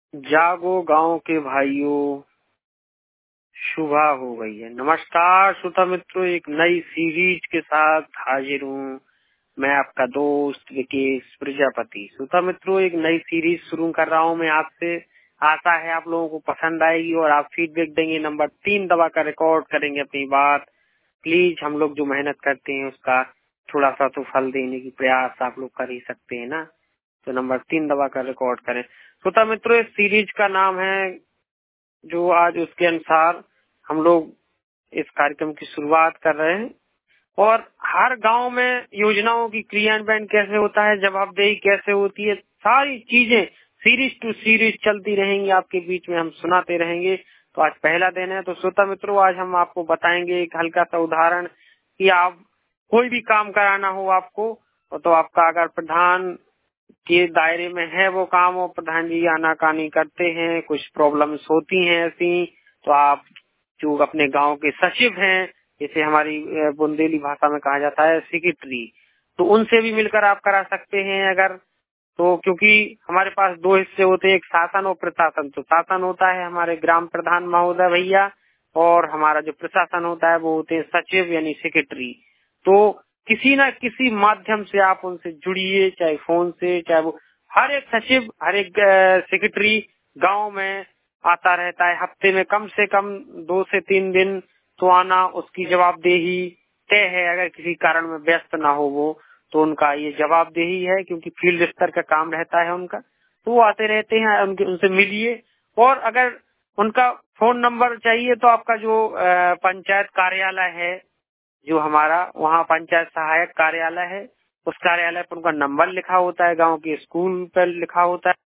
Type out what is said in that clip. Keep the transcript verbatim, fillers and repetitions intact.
जागो गांव के भाइयों, सुबह हो गई है। नमस्कार श्रोता मित्रों, एक नई सीरीज के साथ हाजिर हूँ। मैं आपका दोस्त विकेश प्रजापति। श्रोता मित्रों, एक नई सीरीज शुरू कर रहा हूँ मैं आपसे। आशा है आप लोगों को पसंद आएगी और आप फीडबैक देंगे। नंबर तीन दबा कर रिकॉर्ड करेंगे अपनी बात। प्लीज, हम लोग जो मेहनत करते हैं उसका थोड़ा सा तो फल देने की प्रयास आप लोग कर ही सकते हैं ना। तो नंबर तीन दबा कर रिकॉर्ड करें। श्रोता मित्रों, इस सीरीज का नाम है जो आज उसके अनुसार हम लोग इस कार्यक्रम की शुरुआत कर रहे हैं। और हर गांव में योजनाओं की क्रियान्वयन कैसे होता है, जवाबदेही कैसे होती है, सारी चीजें सीरीज टू सीरीज चलती रहेंगी, आपके बीच में हम सुनाते रहेंगे। तो आज पहला दिन है। तो श्रोता मित्रों, आज हम आपको बताएंगे एक हल्का सा उदाहरण कि आप कोई भी काम कराना हो आपको, तो आपका अगर प्रधान के दायरे में है वो काम और प्रधान जी आनाकानी करते हैं, कुछ प्रॉब्लम्स होती हैं ऐसी, तो आप जो अपने गांव के सचिव हैं, जैसे हमारी बुंदेली भाषा में कहा जाता है सेक्रेटरी, तो उनसे भी मिलकर आप करा सकते हैं अगर तो। क्योंकि हमारे पास दो हिस्से होते हैं, एक शासन और प्रशासन। तो शासन होता है हमारे ग्राम प्रधान महोदय भैया, और हमारा जो प्रशासन होता है वो होते हैं सचिव यानी सेक्रेटरी। तो किसी न किसी माध्यम से आप उनसे जुड़िए, चाहे फोन से, चाहे वो हर एक सचिव, हर एक सेक्रेटरी गांव में आता रहता है। हफ्ते में कम से कम दो से तीन दिन तो आना, उसकी जवाबदेही तय है। अगर किसी कारण में व्यस्त ना हो वो, तो उनका ये जवाबदेही है, क्योंकि फील्ड स्तर का काम रहता है उनका। तो वो आते रहते हैं, उनके उनसे मिलिए। और अगर उनका फोन नंबर चाहिए तो आपका जो पंचायत कार्यालय है, जो हमारा वहाँ पंचायत सहायक कार्यालय है, उस कार्यालय पर उनका नंबर लिखा होता है, गांव के स्कूल पर लिखा होता है।